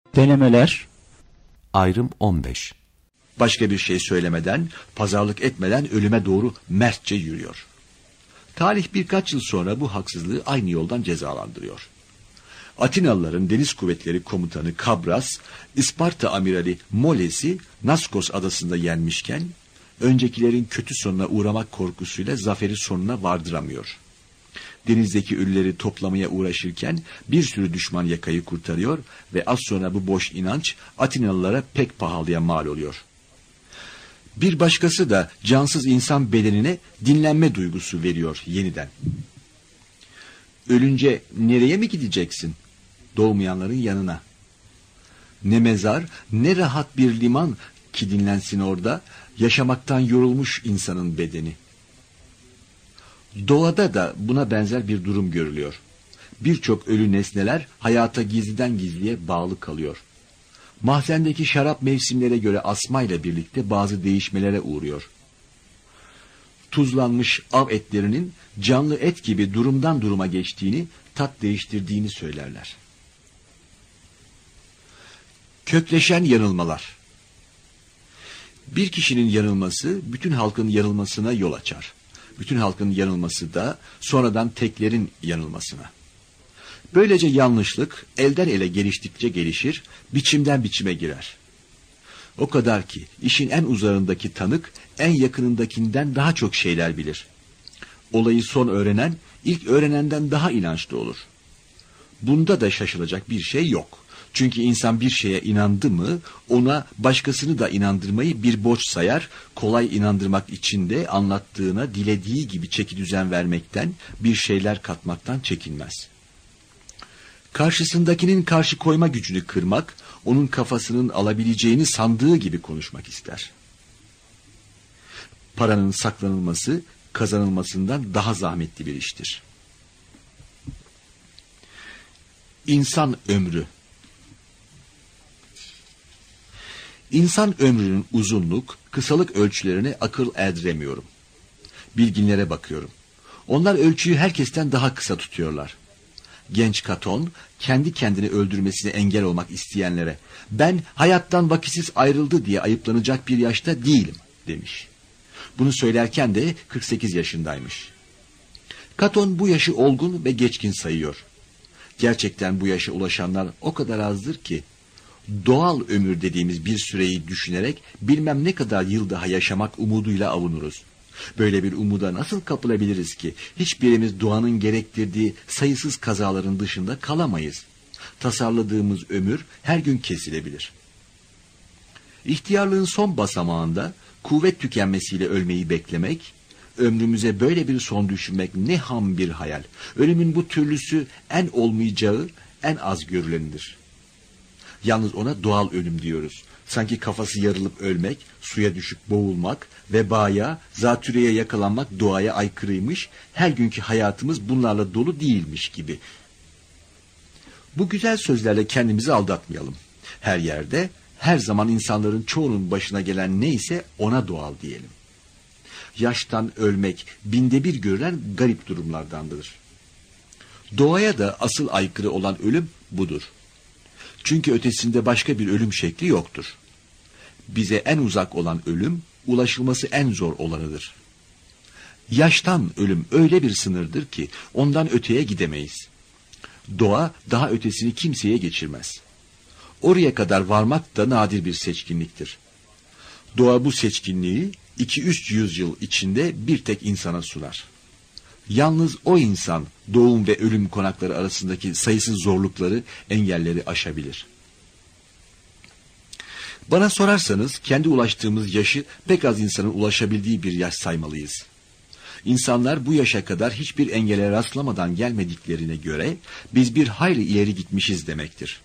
Denemeler. Ayrım 15. Başka bir şey söylemeden, pazarlık etmeden ölüme doğru mertçe yürüyor. Talih birkaç yıl sonra bu haksızlığı aynı yoldan cezalandırıyor. Atinalıların deniz kuvvetleri komutanı Kabras, İsparta amirali Moles'i Naskos adasında yenmişken, öncekilerin kötü sonuna uğramak korkusuyla zaferi sonuna vardıramıyor. Denizdeki ölüleri toplamaya uğraşırken bir sürü düşman yakayı kurtarıyor ve az sonra bu boş inanç Atinalılara pek pahalıya mal oluyor. Bir başkası da cansız insan bedenine dinlenme duygusu veriyor yeniden. Ölünce nereye mi gideceksin? Doğmayanların yanına. Ne mezar, ne rahat bir liman ki dinlensin orada, yaşamaktan yorulmuş insanın bedeni. Doğada da buna benzer bir durum görülüyor. Birçok ölü nesneler hayata gizliden gizliye bağlı kalıyor. Mahzendeki şarap mevsimlere göre asmayla birlikte bazı değişmelere uğruyor. Tuzlanmış av etlerinin canlı et gibi durumdan duruma geçtiğini, tat değiştirdiğini söylerler. Kökleşen yanılmalar. Bir kişinin yanılması bütün halkın yanılmasına yol açar. Bütün halkın yanılması da sonradan teklerin yanılmasına. Böylece yanlışlık elden ele geliştikçe gelişir, biçimden biçime girer. O kadar ki işin en uzağındaki tanık en yakınındakinden daha çok şeyler bilir. Olayı son öğrenen ilk öğrenenden daha inançlı olur. Bunda da şaşılacak bir şey yok. Çünkü insan bir şeye inandı mı ona başkasını da inandırmayı bir borç sayar, kolay inandırmak için de anlattığına dilediği gibi çekidüzen vermekten, bir şeyler katmaktan çekinmez. Karşısındakinin karşı koyma gücünü kırmak, onun kafasının alabileceğini sandığı gibi konuşmak ister. Paranın saklanılması, kazanılmasından daha zahmetli bir iştir. İnsan ömrü. İnsan ömrünün uzunluk, kısalık ölçülerine akıl erdiremiyorum. Bilginlere bakıyorum. Onlar ölçüyü herkesten daha kısa tutuyorlar. Genç Katon, kendi kendini öldürmesine engel olmak isteyenlere, ben hayattan vakitsiz ayrıldı diye ayıplanacak bir yaşta değilim demiş. Bunu söylerken de 48 yaşındaymış. Katon bu yaşı olgun ve geçkin sayıyor. Gerçekten bu yaşa ulaşanlar o kadar azdır ki, doğal ömür dediğimiz bir süreyi düşünerek bilmem ne kadar yıl daha yaşamak umuduyla avunuruz. Böyle bir umuda nasıl kapılabiliriz ki hiçbirimiz doğanın gerektirdiği sayısız kazaların dışında kalamayız. Tasarladığımız ömür her gün kesilebilir. İhtiyarlığın son basamağında kuvvet tükenmesiyle ölmeyi beklemek, ömrümüze böyle bir son düşünmek ne ham bir hayal. Ölümün bu türlüsü en olmayacağı, en az görülenidir. Yalnız ona doğal ölüm diyoruz. Sanki kafası yarılıp ölmek, suya düşüp boğulmak, vebaya, zatürreye yakalanmak doğaya aykırıymış, her günkü hayatımız bunlarla dolu değilmiş gibi. Bu güzel sözlerle kendimizi aldatmayalım. Her yerde, her zaman insanların çoğunun başına gelen neyse ona doğal diyelim. Yaştan ölmek binde bir görülen garip durumlardandır. Doğaya da asıl aykırı olan ölüm budur. Çünkü ötesinde başka bir ölüm şekli yoktur. Bize en uzak olan ölüm, ulaşılması en zor olanıdır. Yaştan ölüm öyle bir sınırdır ki ondan öteye gidemeyiz. Doğa daha ötesini kimseye geçirmez. Oraya kadar varmak da nadir bir seçkinliktir. Doğa bu seçkinliği 2-3 yüzyıl içinde bir tek insana sunar. Yalnız o insan doğum ve ölüm konakları arasındaki sayısız zorlukları, engelleri aşabilir. Bana sorarsanız kendi ulaştığımız yaşı pek az insanın ulaşabildiği bir yaş saymalıyız. İnsanlar bu yaşa kadar hiçbir engele rastlamadan gelmediklerine göre biz bir hayli ileri gitmişiz demektir.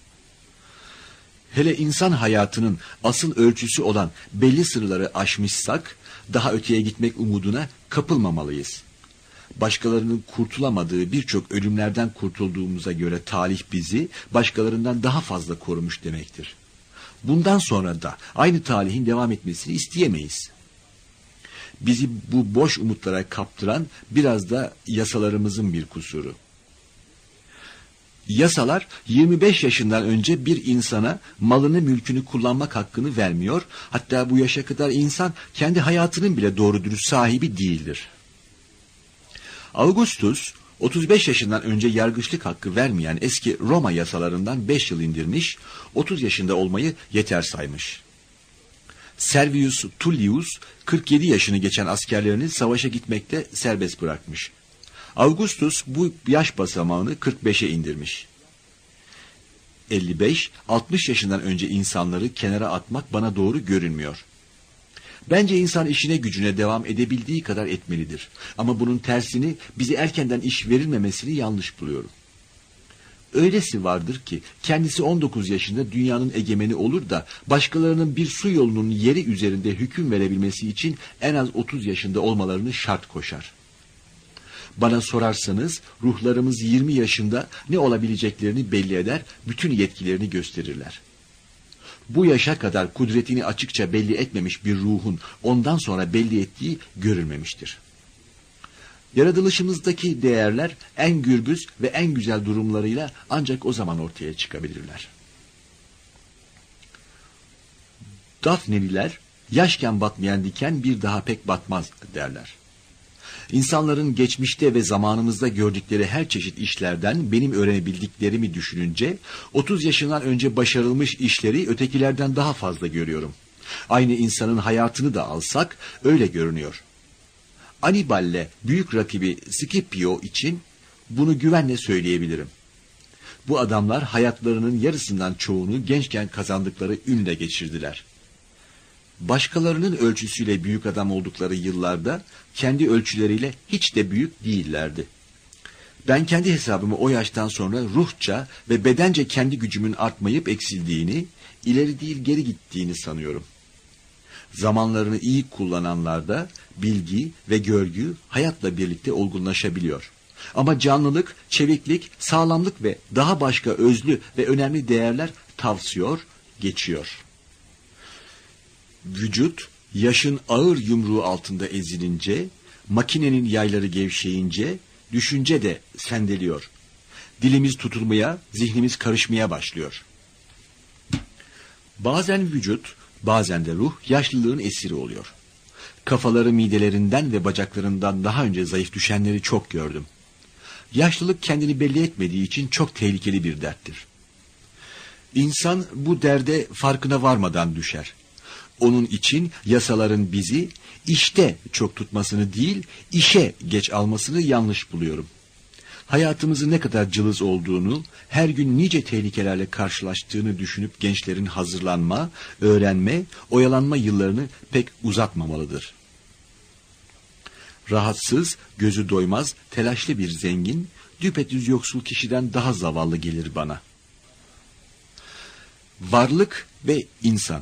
Hele insan hayatının asıl ölçüsü olan belli sınırları aşmışsak daha öteye gitmek umuduna kapılmamalıyız. Başkalarının kurtulamadığı birçok ölümlerden kurtulduğumuza göre talih bizi başkalarından daha fazla korumuş demektir. Bundan sonra da aynı talihin devam etmesini isteyemeyiz. Bizi bu boş umutlara kaptıran biraz da yasalarımızın bir kusuru. Yasalar 25 yaşından önce bir insana malını mülkünü kullanmak hakkını vermiyor. Hatta bu yaşa kadar insan kendi hayatının bile doğru dürüst sahibi değildir. Augustus 35 yaşından önce yargıçlık hakkı vermeyen eski Roma yasalarından 5 yıl indirmiş, 30 yaşında olmayı yeter saymış. Servius Tullius 47 yaşını geçen askerlerini savaşa gitmekte serbest bırakmış. Augustus bu yaş basamağını 45'e indirmiş. 55-60 yaşından önce insanları kenara atmak bana doğru görünmüyor. Bence insan işine gücüne devam edebildiği kadar etmelidir. Ama bunun tersini, bize erkenden iş verilmemesini yanlış buluyorum. Öylesi vardır ki kendisi 19 yaşında dünyanın egemeni olur da başkalarının bir su yolunun yeri üzerinde hüküm verebilmesi için en az 30 yaşında olmalarını şart koşar. Bana sorarsanız ruhlarımız 20 yaşında ne olabileceklerini belli eder, bütün yetkilerini gösterirler. Bu yaşa kadar kudretini açıkça belli etmemiş bir ruhun ondan sonra belli ettiği görülmemiştir. Yaratılışımızdaki değerler en gürbüz ve en güzel durumlarıyla ancak o zaman ortaya çıkabilirler. Dafneliler, yaşken batmayan diken bir daha pek batmaz derler. İnsanların geçmişte ve zamanımızda gördükleri her çeşit işlerden benim öğrenebildiklerimi düşününce 30 yaşından önce başarılmış işleri ötekilerden daha fazla görüyorum. Aynı insanın hayatını da alsak öyle görünüyor. Hannibal'le büyük rakibi Scipio için bunu güvenle söyleyebilirim. Bu adamlar hayatlarının yarısından çoğunu gençken kazandıkları ünle geçirdiler. Başkalarının ölçüsüyle büyük adam oldukları yıllarda kendi ölçüleriyle hiç de büyük değillerdi. Ben kendi hesabımı o yaştan sonra ruhça ve bedence kendi gücümün artmayıp eksildiğini, ileri değil geri gittiğini sanıyorum. Zamanlarını iyi kullananlarda bilgi ve görgü hayatla birlikte olgunlaşabiliyor. Ama canlılık, çeviklik, sağlamlık ve daha başka özlü ve önemli değerler tavsıyor, geçiyor. Vücut, yaşın ağır yumruğu altında ezilince, makinenin yayları gevşeyince, düşünce de sendeliyor. Dilimiz tutulmaya, zihnimiz karışmaya başlıyor. Bazen vücut, bazen de ruh yaşlılığın esiri oluyor. Kafaları midelerinden ve bacaklarından daha önce zayıf düşenleri çok gördüm. Yaşlılık kendini belli etmediği için çok tehlikeli bir derttir. İnsan bu derde farkına varmadan düşer. Onun için yasaların bizi işte çok tutmasını değil, işe geç almasını yanlış buluyorum. Hayatımızın ne kadar cılız olduğunu, her gün nice tehlikelerle karşılaştığını düşünüp gençlerin hazırlanma, öğrenme, oyalanma yıllarını pek uzatmamalıdır. Rahatsız, gözü doymaz, telaşlı bir zengin, düpedüz yoksul kişiden daha zavallı gelir bana. Varlık ve insan.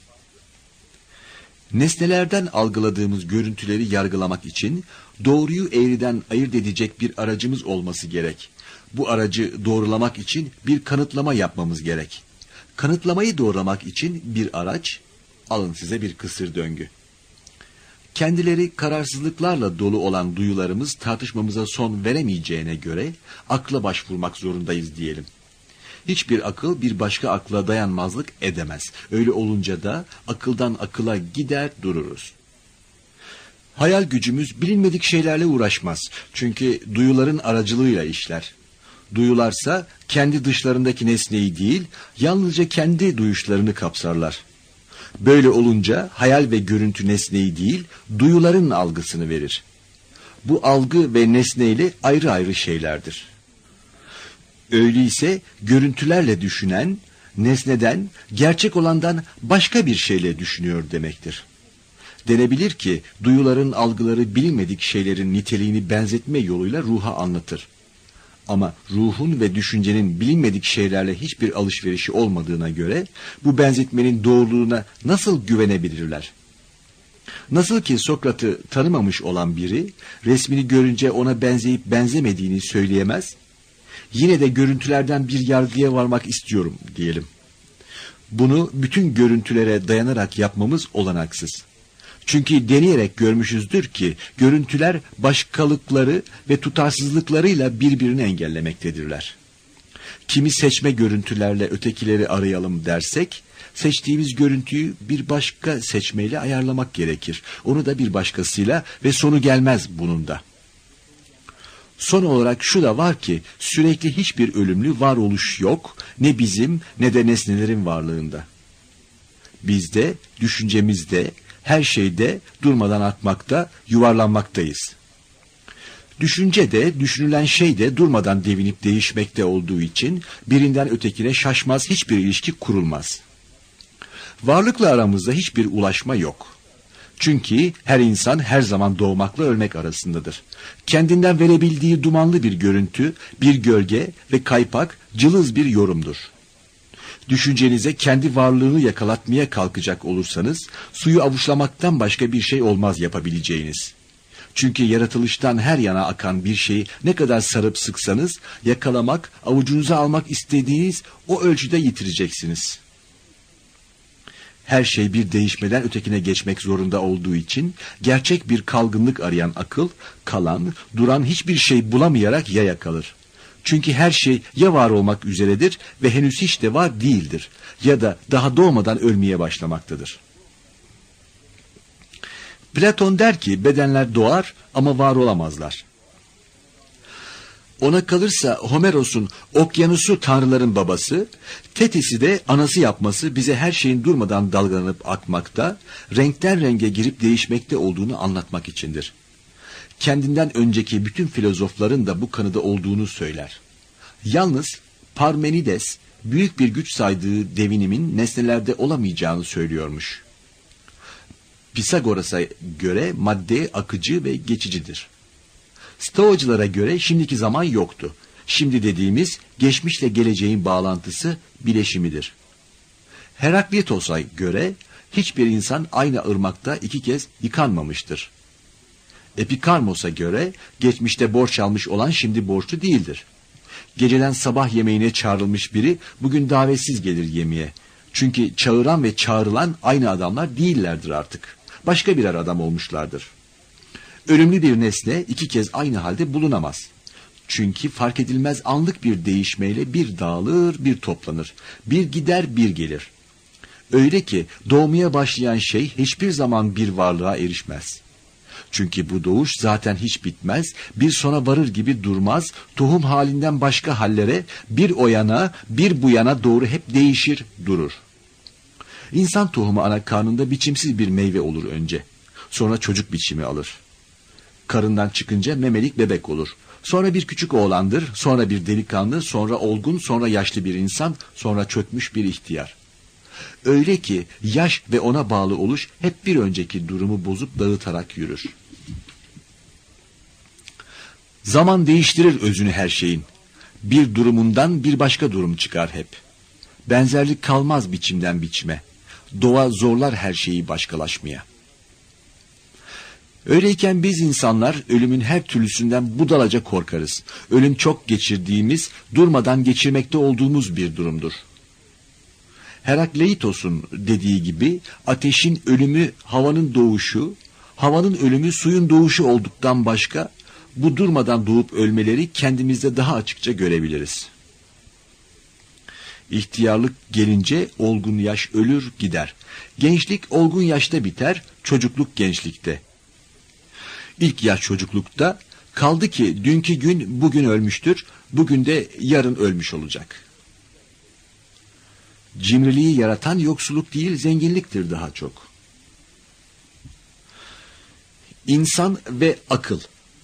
Nesnelerden algıladığımız görüntüleri yargılamak için doğruyu eğriden ayırt edecek bir aracımız olması gerek. Bu aracı doğrulamak için bir kanıtlama yapmamız gerek. Kanıtlamayı doğrulamak için bir araç, alın size bir kısır döngü. Kendileri kararsızlıklarla dolu olan duyularımız tartışmamıza son veremeyeceğine göre akla başvurmak zorundayız diyelim. Hiçbir akıl bir başka akla dayanmazlık edemez. Öyle olunca da akıldan akıla gider dururuz. Hayal gücümüz bilinmedik şeylerle uğraşmaz. Çünkü duyuların aracılığıyla işler. Duyularsa kendi dışlarındaki nesneyi değil, yalnızca kendi duyuşlarını kapsarlar. Böyle olunca hayal ve görüntü nesneyi değil, duyuların algısını verir. Bu algı ve nesneyle ayrı ayrı şeylerdir. Öyleyse görüntülerle düşünen, nesneden, gerçek olandan başka bir şeyle düşünüyor demektir. Denebilir ki duyuların algıları bilinmedik şeylerin niteliğini benzetme yoluyla ruha anlatır. Ama ruhun ve düşüncenin bilinmedik şeylerle hiçbir alışverişi olmadığına göre bu benzetmenin doğruluğuna nasıl güvenebilirler? Nasıl ki Sokrat'ı tanımamış olan biri resmini görünce ona benzeyip benzemediğini söyleyemez, yine de görüntülerden bir yargıya varmak istiyorum diyelim. Bunu bütün görüntülere dayanarak yapmamız olanaksız. Çünkü deneyerek görmüşüzdür ki görüntüler başkalıkları ve tutarsızlıklarıyla birbirini engellemektedirler. Kimi seçme görüntülerle ötekileri arayalım dersek, seçtiğimiz görüntüyü bir başka seçmeyle ayarlamak gerekir. Onu da bir başkasıyla ve sonu gelmez bunun da. Son olarak şu da var ki sürekli hiçbir ölümlü varoluş yok, ne bizim ne de nesnelerin varlığında. Bizde, düşüncemizde, her şeyde durmadan akmakta, yuvarlanmaktayız. Düşünce de, düşünülen şey de durmadan devinip değişmekte olduğu için birinden ötekine şaşmaz hiçbir ilişki kurulmaz. Varlıkla aramızda hiçbir ulaşma yok. Çünkü her insan her zaman doğmakla ölmek arasındadır. Kendinden verebildiği dumanlı bir görüntü, bir gölge ve kaypak, cılız bir yorumdur. Düşüncenize kendi varlığını yakalatmaya kalkacak olursanız, suyu avuçlamaktan başka bir şey olmaz yapabileceğiniz. Çünkü yaratılıştan her yana akan bir şeyi ne kadar sarıp sıksanız, yakalamak, avucunuza almak istediğiniz o ölçüde yitireceksiniz. Her şey bir değişmeden ötekine geçmek zorunda olduğu için, gerçek bir kalgınlık arayan akıl, kalan, duran hiçbir şey bulamayarak yaya kalır. Çünkü her şey ya var olmak üzeredir ve henüz hiç de var değildir, ya da daha doğmadan ölmeye başlamaktadır. Platon der ki bedenler doğar ama var olamazlar. Ona kalırsa Homeros'un okyanusu tanrıların babası, Tetis'i de anası yapması bize her şeyin durmadan dalgalanıp akmakta, renkten renge girip değişmekte olduğunu anlatmak içindir. Kendinden önceki bütün filozofların da bu kanıda olduğunu söyler. Yalnız Parmenides büyük bir güç saydığı devinimin nesnelerde olamayacağını söylüyormuş. Pisagoras'a göre madde akıcı ve geçicidir. Stoacılara göre şimdiki zaman yoktu. Şimdi dediğimiz geçmişle geleceğin bağlantısı bileşimidir. Heraklitos'a göre hiçbir insan aynı ırmakta 2 kez yıkanmamıştır. Epikarmos'a göre geçmişte borç almış olan şimdi borçlu değildir. Geceden sabah yemeğine çağrılmış biri bugün davetsiz gelir yemeğe. Çünkü çağıran ve çağrılan aynı adamlar değillerdir artık. Başka birer adam olmuşlardır. Ölümlü bir nesne 2 kez aynı halde bulunamaz. Çünkü fark edilmez anlık bir değişmeyle bir dağılır, bir toplanır. Bir gider, bir gelir. Öyle ki doğmaya başlayan şey hiçbir zaman bir varlığa erişmez. Çünkü bu doğuş zaten hiç bitmez, bir sona varır gibi durmaz, tohum halinden başka hallere, bir o yana, bir bu yana doğru hep değişir, durur. İnsan tohumu ana karnında biçimsiz bir meyve olur önce. Sonra çocuk biçimi alır. Karından çıkınca memelik bebek olur. Sonra bir küçük oğlandır, sonra bir delikanlı, sonra olgun, sonra yaşlı bir insan, sonra çökmüş bir ihtiyar. Öyle ki yaş ve ona bağlı oluş hep bir önceki durumu bozup dağıtarak yürür. Zaman değiştirir özünü her şeyin. Bir durumundan bir başka durum çıkar hep. Benzerlik kalmaz biçimden biçime. Doğa zorlar her şeyi başkalaşmaya. Öyleyken biz insanlar ölümün her türlüsünden budalaca korkarız. Ölüm çok geçirdiğimiz, durmadan geçirmekte olduğumuz bir durumdur. Herakleitos'un dediği gibi ateşin ölümü havanın doğuşu, havanın ölümü suyun doğuşu olduktan başka, bu durmadan doğup ölmeleri kendimizde daha açıkça görebiliriz. İhtiyarlık gelince olgun yaş ölür gider. Gençlik olgun yaşta biter, çocukluk gençlikte. İlk yaş çocuklukta, kaldı ki dünkü gün bugün ölmüştür, bugün de yarın ölmüş olacak. Cimriliği yaratan yoksulluk değil, zenginliktir daha çok. İnsan ve akıl.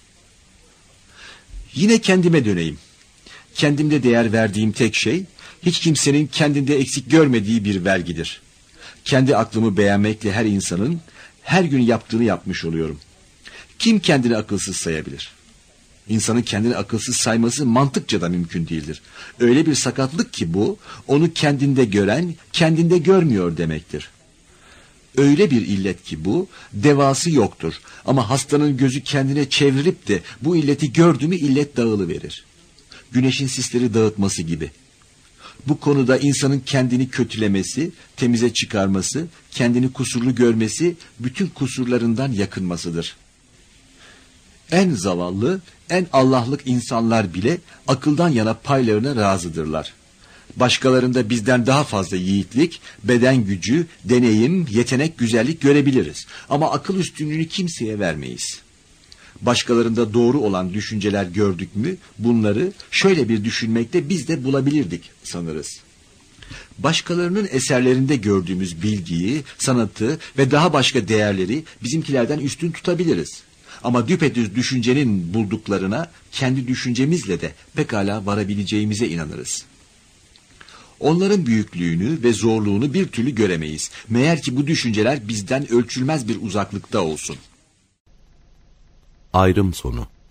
Yine kendime döneyim. Kendimde değer verdiğim tek şey, hiç kimsenin kendinde eksik görmediği bir vergidir. Kendi aklımı beğenmekle her insanın her gün yaptığını yapmış oluyorum. Kim kendini akılsız sayabilir? İnsanın kendini akılsız sayması mantıkça da mümkün değildir. Öyle bir sakatlık ki bu, onu kendinde gören, kendinde görmüyor demektir. Öyle bir illet ki bu, devası yoktur. Ama hastanın gözü kendine çevrilip de bu illeti gördü mü illet dağılıverir. Güneşin sisleri dağıtması gibi. Bu konuda insanın kendini kötülemesi, temize çıkarması, kendini kusurlu görmesi, bütün kusurlarından yakınmasıdır. En zavallı, en Allah'lık insanlar bile akıldan yana paylarına razıdırlar. Başkalarında bizden daha fazla yiğitlik, beden gücü, deneyim, yetenek, güzellik görebiliriz. Ama akıl üstünlüğünü kimseye vermeyiz. Başkalarında doğru olan düşünceler gördük mü, bunları şöyle bir düşünmekte biz de bulabilirdik sanırız. Başkalarının eserlerinde gördüğümüz bilgiyi, sanatı ve daha başka değerleri bizimkilerden üstün tutabiliriz. Ama düpedüz düşüncenin bulduklarına kendi düşüncemizle de pekala varabileceğimize inanırız. Onların büyüklüğünü ve zorluğunu bir türlü göremeyiz. Meğer ki bu düşünceler bizden ölçülmez bir uzaklıkta olsun. Ayrım sonu.